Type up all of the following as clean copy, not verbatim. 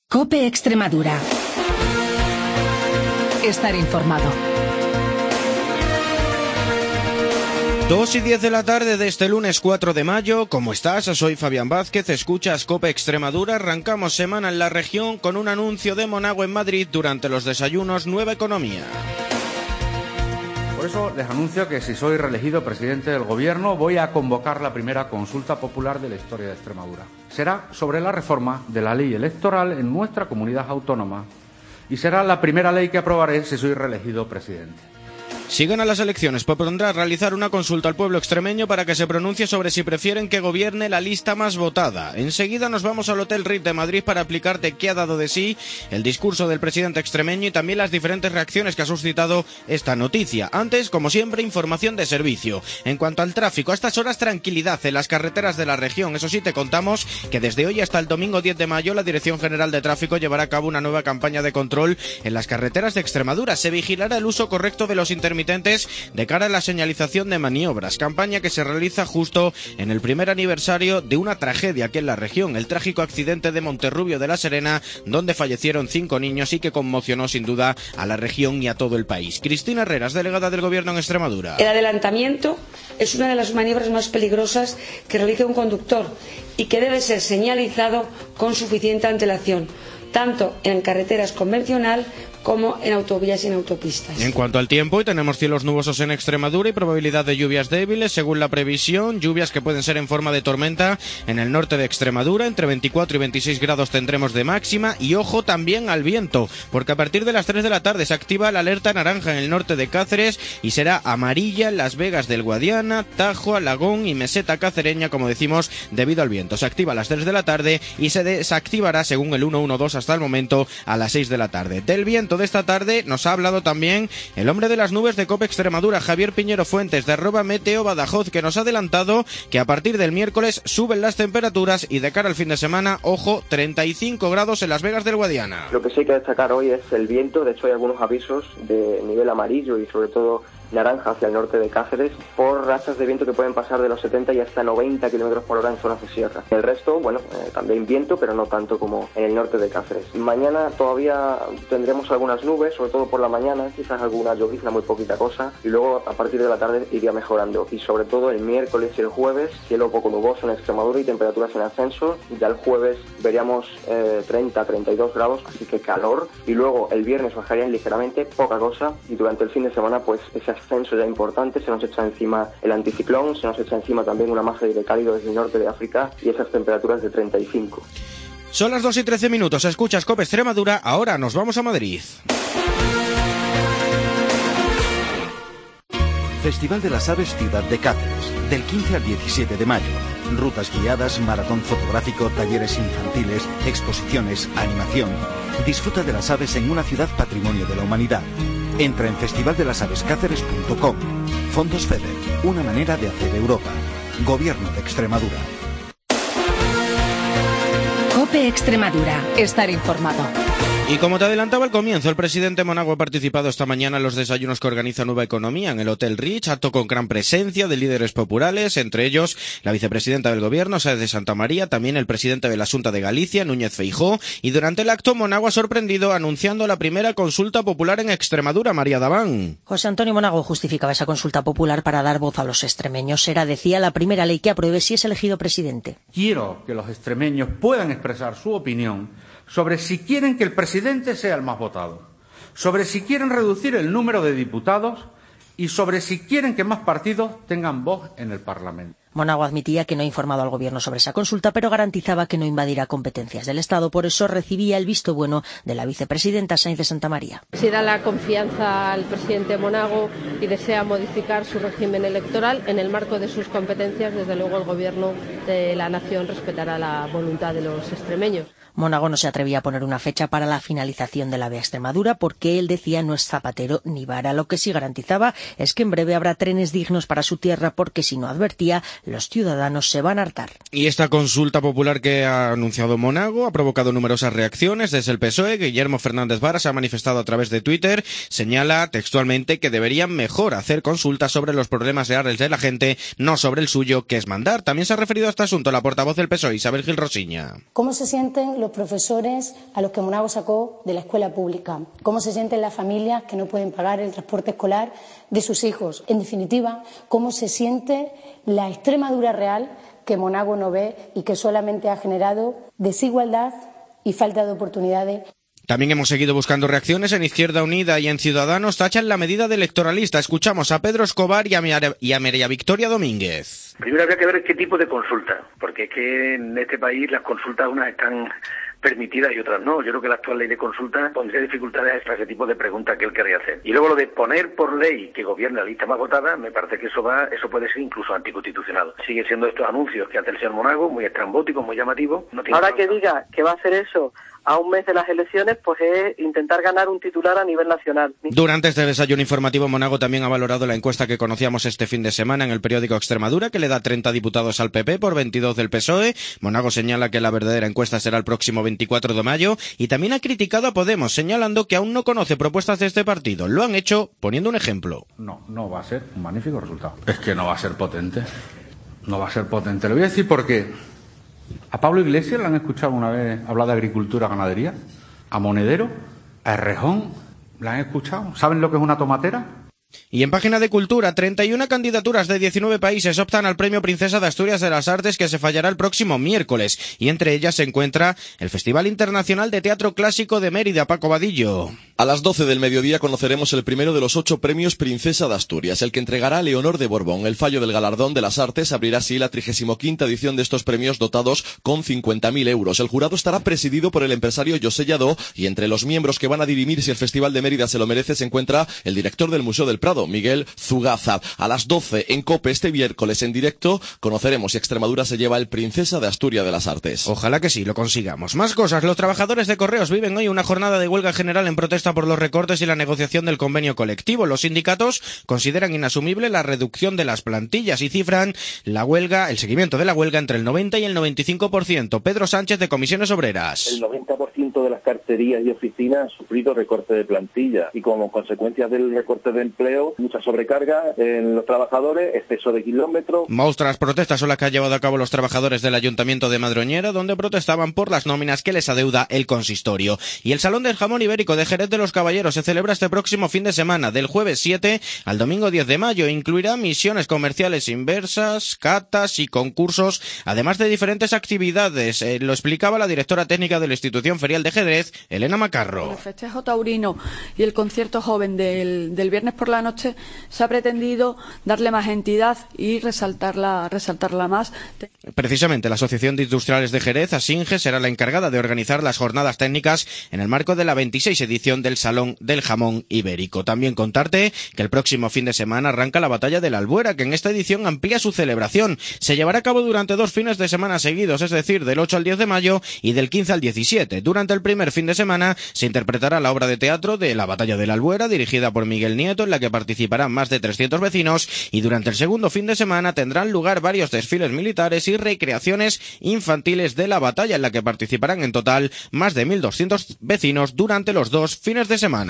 COPE Extremadura. Estar informado. 2:10 de la tarde de este lunes 4 de mayo. ¿Cómo estás? Soy Fabián Vázquez, escuchas COPE Extremadura. Arrancamos semana en la región con un anuncio de Monagua en Madrid durante los desayunos Nueva Economía. Por eso les anuncio que si soy reelegido presidente del Gobierno voy a convocar la primera consulta popular de la historia de Extremadura. Será sobre la reforma de la ley electoral en nuestra comunidad autónoma y será la primera ley que aprobaré si soy reelegido presidente. Si gana las elecciones, propondrá realizar una consulta al pueblo extremeño para que se pronuncie sobre si prefieren que gobierne la lista más votada. Enseguida nos vamos al Hotel Ritz de Madrid para explicarte qué ha dado de sí el discurso del presidente extremeño y también las diferentes reacciones que ha suscitado esta noticia. Antes, como siempre, información de servicio. En cuanto al tráfico, a estas horas tranquilidad en las carreteras de la región. Eso sí, te contamos que desde hoy hasta el domingo 10 de mayo la Dirección General de Tráfico llevará a cabo una nueva campaña de control en las carreteras de Extremadura. Se vigilará el uso correcto de los intermitentes de cara a la señalización de maniobras, campaña que se realiza justo en el primer aniversario de una tragedia aquí en la región, el trágico accidente de Monterrubio de la Serena, donde fallecieron 5 niños y que conmocionó sin duda a la región y a todo el país. Cristina Herreras, delegada del Gobierno en Extremadura. El adelantamiento es una de las maniobras más peligrosas que realiza un conductor y que debe ser señalizado con suficiente antelación, tanto en carreteras convencional como en autovías y en autopistas. En cuanto al tiempo, hoy tenemos cielos nubosos en Extremadura y probabilidad de lluvias débiles, según la previsión, lluvias que pueden ser en forma de tormenta en el norte de Extremadura, entre 24 y 26 grados tendremos de máxima, y ojo también al viento, porque a partir de las 3 de la tarde se activa la alerta naranja en el norte de Cáceres y será amarilla en Las Vegas del Guadiana, Tajo, Alagón y Meseta Cacereña, como decimos, debido al viento. Se activa a las 3 de la tarde y se desactivará según el 112 hasta el momento a las 6 de la tarde. Del viento de esta tarde nos ha hablado también el hombre de las nubes de COPE Extremadura, Javier Piñero Fuentes, de @Meteo Badajoz, que nos ha adelantado que a partir del miércoles suben las temperaturas y de cara al fin de semana, ojo, 35 grados en Las Vegas del Guadiana. Lo que sí hay que destacar hoy es el viento. De hecho hay algunos avisos de nivel amarillo y sobre todo naranja hacia el norte de Cáceres por rachas de viento que pueden pasar de los 70 y hasta 90 km por hora en zonas de sierra. El resto, también viento, pero no tanto como en el norte de Cáceres. Mañana todavía tendremos algunas nubes, sobre todo por la mañana, quizás alguna llovizna, muy poquita cosa, y luego a partir de la tarde iría mejorando. Y sobre todo el miércoles y el jueves, cielo poco nuboso en Extremadura y temperaturas en ascenso. Ya el jueves veríamos 30-32 grados, así que calor, y luego el viernes bajarían ligeramente, poca cosa, y durante el fin de semana pues ese ascenso ya importante, se nos echa encima el anticiclón, se nos echa encima también una masa de aire cálido desde el norte de África y esas temperaturas de 35. Son las 2:13 minutos, escuchas COPE Extremadura, ahora nos vamos a Madrid. Festival de las Aves Ciudad de Cáceres, del 15 al 17 de mayo. Rutas guiadas, maratón fotográfico, talleres infantiles, exposiciones, animación. Disfruta de las aves en una ciudad patrimonio de la humanidad. Entra en festivaldelasaveskaceres.com. Fondos FEDER, una manera de hacer Europa. Gobierno de Extremadura. COPE Extremadura. Estar informado. Y como te adelantaba al comienzo, el presidente Monagua ha participado esta mañana en los desayunos que organiza Nueva Economía en el Hotel Ritz, acto con gran presencia de líderes populares, entre ellos la vicepresidenta del Gobierno, Sáenz de Santamaría, también el presidente de la Xunta de Galicia, Núñez Feijóo, y durante el acto Monagua ha sorprendido anunciando la primera consulta popular en Extremadura, María Daván. José Antonio Monagua justificaba esa consulta popular para dar voz a los extremeños. Será, decía, la primera ley que apruebe si es elegido presidente. Quiero que los extremeños puedan expresar su opinión sobre si quieren que el presidente sea el más votado, sobre si quieren reducir el número de diputados y sobre si quieren que más partidos tengan voz en el Parlamento. Monagua admitía que no ha informado al Gobierno sobre esa consulta, pero garantizaba que no invadirá competencias del Estado. Por eso recibía el visto bueno de la vicepresidenta Sáenz de Santamaría. Si da la confianza al presidente Monagua y desea modificar su régimen electoral, en el marco de sus competencias, desde luego el Gobierno de la Nación respetará la voluntad de los extremeños. Monagua no se atrevía a poner una fecha para la finalización de la vía Extremadura porque él decía no es zapatero ni vara. Lo que sí garantizaba es que en breve habrá trenes dignos para su tierra porque, si no, advertía, los ciudadanos se van a hartar. Y esta consulta popular que ha anunciado Monago ha provocado numerosas reacciones desde el PSOE. Guillermo Fernández Vara se ha manifestado a través de Twitter, señala textualmente que deberían mejor hacer consultas sobre los problemas reales de la gente, no sobre el suyo, que es mandar. También se ha referido a este asunto la portavoz del PSOE, Isabel Gil Rosiña. ¿Cómo se sienten los profesores a los que Monago sacó de la escuela pública? ¿Cómo se sienten las familias que no pueden pagar el transporte escolar de sus hijos? En definitiva, ¿cómo se siente la Extremadura real que Monago no ve y que solamente ha generado desigualdad y falta de oportunidades? También hemos seguido buscando reacciones en Izquierda Unida y en Ciudadanos. Tachan la medida de electoralista. Escuchamos a Pedro Escobar y a María Victoria Domínguez. Primero habría que ver qué tipo de consulta, porque es que en este país las consultas unas están permitidas y otras no. Yo creo que la actual ley de consulta pondría dificultades a ese tipo de preguntas que él querría hacer. Y luego lo de poner por ley que gobierne la lista más votada, me parece que eso puede ser incluso anticonstitucional. Sigue siendo estos anuncios que hace el señor Monago, muy estrambóticos, muy llamativos. Ahora que diga que va a hacer eso a un mes de las elecciones, pues es intentar ganar un titular a nivel nacional. Durante este desayuno informativo, Monago también ha valorado la encuesta que conocíamos este fin de semana en el periódico Extremadura, que le da 30 diputados al PP por 22 del PSOE. Monago señala que la verdadera encuesta será el próximo 24 de mayo y también ha criticado a Podemos, señalando que aún no conoce propuestas de este partido. Lo han hecho poniendo un ejemplo. No va a ser un magnífico resultado. Es que no va a ser potente. No va a ser potente. Le voy a decir por qué. ¿A Pablo Iglesias le han escuchado una vez hablar de agricultura, ganadería? ¿A Monedero? ¿A Errejón? ¿La han escuchado? ¿Saben lo que es una tomatera? Y en página de Cultura, 31 candidaturas de 19 países optan al Premio Princesa de Asturias de las Artes, que se fallará el próximo miércoles, y entre ellas se encuentra el Festival Internacional de Teatro Clásico de Mérida. Paco Vadillo. A las 12 del mediodía conoceremos el primero de los 8 premios Princesa de Asturias, el que entregará Leonor de Borbón. El fallo del galardón de las artes abrirá así la 35ª edición de estos premios, dotados con 50.000 euros. El jurado estará presidido por el empresario José Lladó, y entre los miembros que van a dirimir si el Festival de Mérida se lo merece se encuentra el director del Museo del Prado, Miguel Zugaza. A las 12 en COPE este miércoles en directo conoceremos si Extremadura se lleva el Princesa de Asturias de las Artes. Ojalá que sí, lo consigamos. Más cosas. Los trabajadores de Correos viven hoy una jornada de huelga general en protesta por los recortes y la negociación del convenio colectivo. Los sindicatos consideran inasumible la reducción de las plantillas y cifran el seguimiento de la huelga entre el 90 y el 95%. Pedro Sánchez, de Comisiones Obreras. El 90% de las carterías y oficinas han sufrido recorte de plantilla y como consecuencia del recorte de empleo, mucha sobrecarga en los trabajadores, exceso de kilómetros. Otras protestas son las que han llevado a cabo los trabajadores del Ayuntamiento de Madroñera, donde protestaban por las nóminas que les adeuda el consistorio. Y el Salón del Jamón Ibérico de Jerez de los Caballeros se celebra este próximo fin de semana, del jueves 7 al domingo 10 de mayo. Incluirá misiones comerciales inversas, catas y concursos, además de diferentes actividades. Lo explicaba la directora técnica de la institución ferial de Jerez, Elena Macarro. El festejo taurino y el concierto joven del viernes por la noche se ha pretendido darle más entidad y resaltarla más. Precisamente la Asociación de Industriales de Jerez, ASINGE, será la encargada de organizar las jornadas técnicas en el marco de la 26 edición del Salón del Jamón Ibérico. También contarte que el próximo fin de semana arranca la Batalla de la Albuera, que en esta edición amplía su celebración. Se llevará a cabo durante 2 fines de semana seguidos, es decir, del 8 al 10 de mayo y del 15 al 17. Durante el primer fin de semana se interpretará la obra de teatro de la Batalla de la Albuera, dirigida por Miguel Nieto, en la que participarán más de 300 vecinos, y durante el segundo fin de semana tendrán lugar varios desfiles militares y recreaciones infantiles de la batalla, en la que participarán en total más de 1.200 vecinos durante los 2 fines de semana.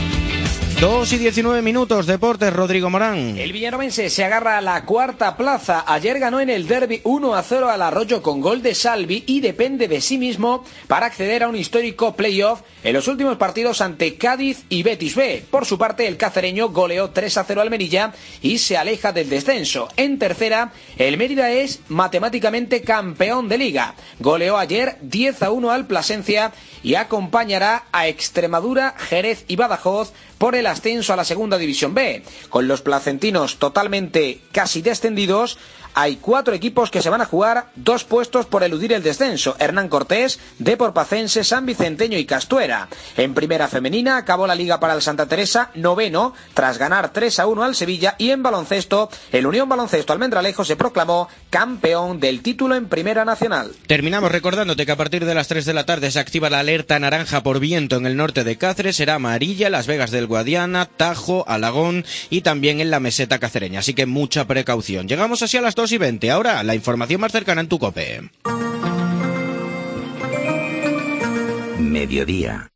2:19, deportes, Rodrigo Morán. El villarrobense se agarra a la 4ª plaza. Ayer ganó en el derbi 1-0 al Arroyo con gol de Salvi y depende de sí mismo para acceder a un histórico playoff en los últimos partidos ante Cádiz y Betis B. Por su parte, el cacereño goleó 3-0 al Melilla y se aleja del descenso. En tercera, el Mérida es matemáticamente campeón de liga. Goleó ayer 10-1 al Plasencia y acompañará a Extremadura, Jerez y Badajoz por el ascenso a la segunda división B. Con los placentinos totalmente casi descendidos, hay 4 equipos que se van a jugar 2 puestos por eludir el descenso: Hernán Cortés, Deporpacense, San Vicenteño y Castuera. En primera femenina acabó la liga para el Santa Teresa, 9º, tras ganar 3-1 al Sevilla, y en baloncesto, el Unión Baloncesto Almendralejo se proclamó campeón del título en Primera Nacional. Terminamos recordándote que a partir de las 3 de la tarde se activa la alerta naranja por viento en el norte de Cáceres, será amarilla Las Vegas del Guadiana, Guadiana, Tajo, Alagón y también en la meseta cacereña, así que mucha precaución. Llegamos así a las 2:20, ahora la información más cercana en tu COPE. Mediodía.